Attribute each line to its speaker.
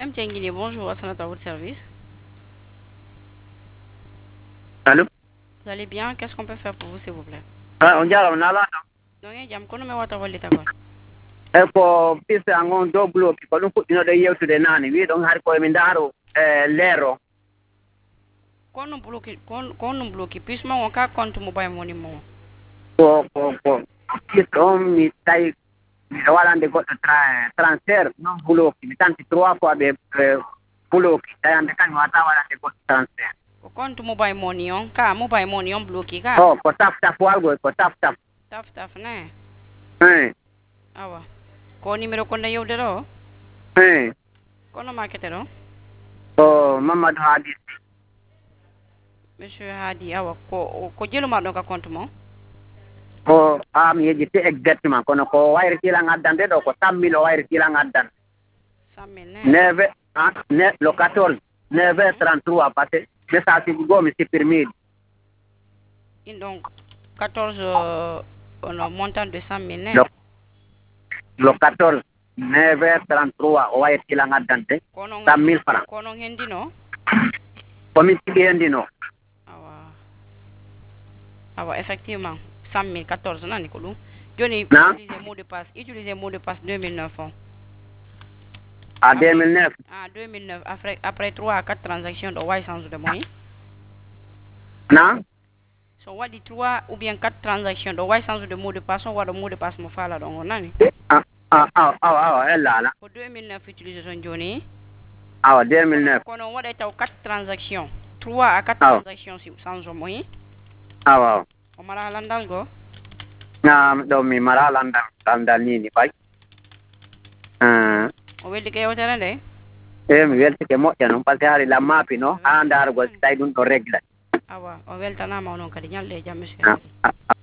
Speaker 1: Guinée, bonjour, à votre service.
Speaker 2: Allô?
Speaker 1: Vous allez bien? Qu'est-ce qu'on peut faire pour vous, s'il vous plaît?
Speaker 2: On diala on ala
Speaker 1: Donc, jam kono me wata walli takon.
Speaker 2: e ko pisa ngon do block ko dum fuddino do yewtude nani wi don har ko mi ndaro lero
Speaker 1: Kono bloqué, puis mon ka compte mobile money mo.
Speaker 2: ko pisa mi tay mi walande goddo transfert non block mi tanti trois fois be block tayande kan wata walande goddo transfert
Speaker 1: Ko compte mobile money on, ka mobile money on bloqué ka.
Speaker 2: oh ko taf walgo ko taf
Speaker 1: Taf ne.
Speaker 2: eh
Speaker 1: Awa. Ko numéro ko na yewde do?
Speaker 2: eh
Speaker 1: Kono marketer do?
Speaker 2: ko Mamadou Hadis
Speaker 1: Monsieur Hadi, awa ko jeluma do ka compte mo.
Speaker 2: ko am yejite exactement kono ko wayri kila ngaddande do ko tammilo wayri kila ngaddande
Speaker 1: 100 000 ne.
Speaker 2: 9 le 14 9h33 passé message go mi supprimer
Speaker 1: Donc 14 on a montant de 100 000 ne.
Speaker 2: le 14 9h33 o wayri kila ngaddante 100,000 francs
Speaker 1: kono hendi no.
Speaker 2: ko mi tigendi no
Speaker 1: Awa effectivement 100 000 14 nani ko dum joni
Speaker 2: Na?
Speaker 1: utiliser mot de passe 2009 on.
Speaker 2: à 2009
Speaker 1: 2009 après 3 à 4 transactions do way sans de moyen
Speaker 2: na
Speaker 1: so wadi 3 ou bien 4 transactions do way sans de mot de passe on wado mot de passe mo fala do nani
Speaker 2: ella la
Speaker 1: ko 2009 utilisation joni
Speaker 2: 2009
Speaker 1: kono wada taw 4 transactions 3 à 4 transactions sans de moyen o mara landal go
Speaker 2: na do mi mara landal ni bay
Speaker 1: o weldi ke yewtere nde
Speaker 2: mi welti ke moƴƴa noon par ce que hari la maapi no ha ndar go tay ɗum ɗo régla
Speaker 1: awa o weltanama onon kadi ñalde e jam monsieur